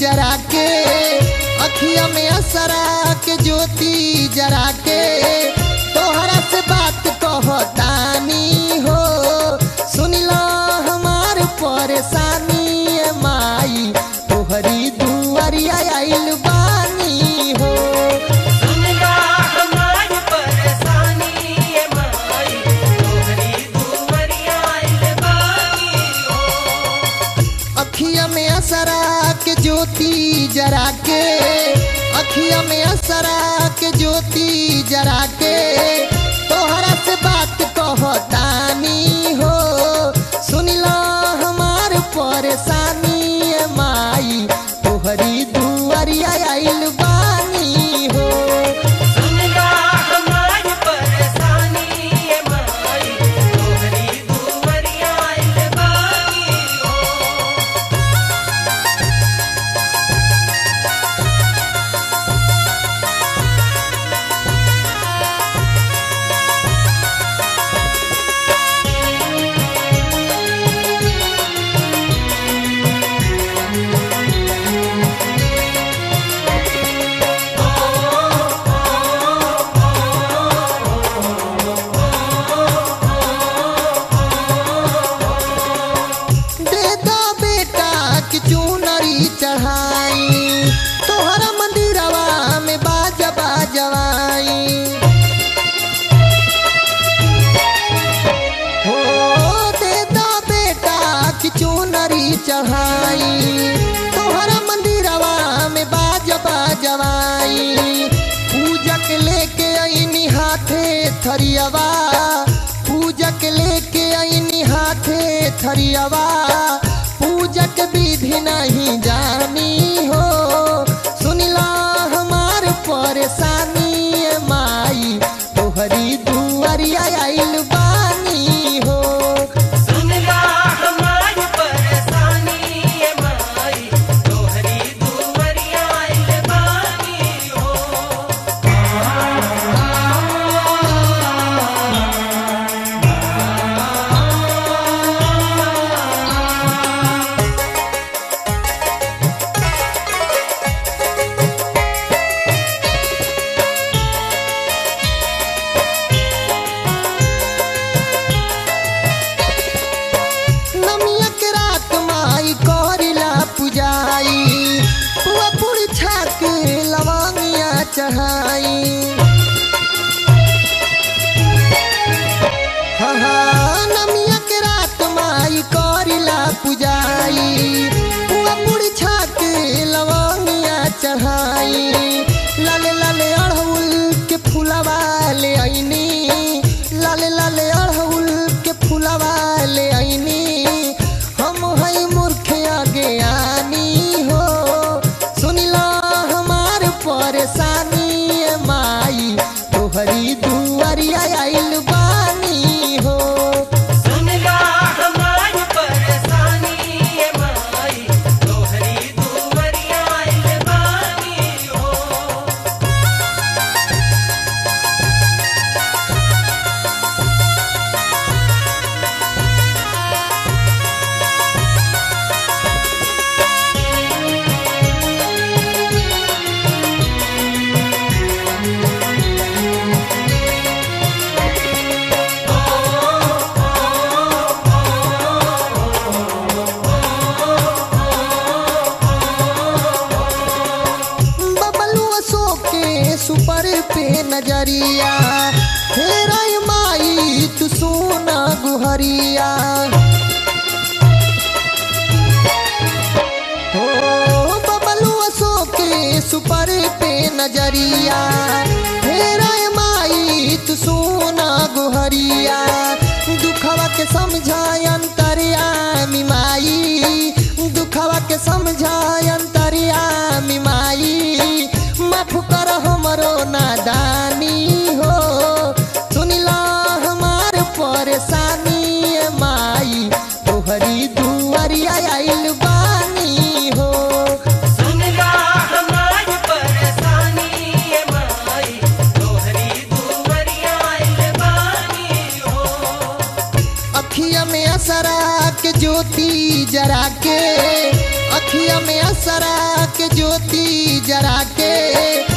जरा के, अखिया में असरा के ज्योति जरा के तोहरा से बात कहतानी हो। सुनिला हमार परेशानी माई तोहरी दुआरिया आइल बानी हो। सुनिला हमार परेशानी माई तोहरी दुआरिया आइल बानी हो। अखिया में असरा के ज्योति जरा के, अखिया में असरा के ज्योति जरा के तोहरा से बात कहतानी हो। सुनिला हमार परेशानी माई तोहरी दुआरिया आइल बानी हो। सुनिला हमार परेशानी माई तोहरी दुआरिया आइल बानी हो। चुनरी चढ़ाई तोहरा मंदिरवा में बाजा बाजवाई हो। दे दो बेटा की चुनरी चढ़ाई तोहरा मंदिरवा में बाजा बाजवाई। पूजक लेके आईनी हाथे थरियावा, पूजक लेके आईनी हाथे थरियावा पूजक विधि नहीं जानी हो। सुनिला हमार परेशानी माई तोहरी दुआरिया आइल बानी हो। सुनिला हमार परेशानी माई तोहरी दुआरिया आइल बानी हो। नमिया के रात माई करिला पुजाई, पुआ पूरी छाक लवंगिया चढ़ाई। हाँ नमिया के रात माई करिला पुजाई, पुआ पूरी छाक लवंगिया चढ़ाई। लाले लाले अड़हुल के फूलवा ले आईनी, लाले लाले अड़हुल के फूलवा ले आईनी। हम है मूर्ख अज्ञानी हो। सुनिला हमार परेशानी माई तोहरी दुआरिया आइल बानी हो। सुनिला हमार परेशानी माई तोहरी दुआरिया आइल बानी हो। बबलुआ सो के सुपर पे नजरिया हेरा माई तू सोना गुहरिया हो। बबलुआ सो के सुपर पे नजरिया हेरा माई तू सोना गुहरिया। दुखवा के समझाय अंतर्यामी माई, दुखवा के समझाय अंतर्यामी माई। माफ कर हमरो नादानी हो। सुनिला हमार परेशानी माई तोहरी दुआरिया आइल बानी हो। सुनिला हमार परेशानी माई तोहरी दुआरिया आइल बानी हो। अखिया में असरा के ज्योति जरा के, अखिया में असरा के ज्योति जरा के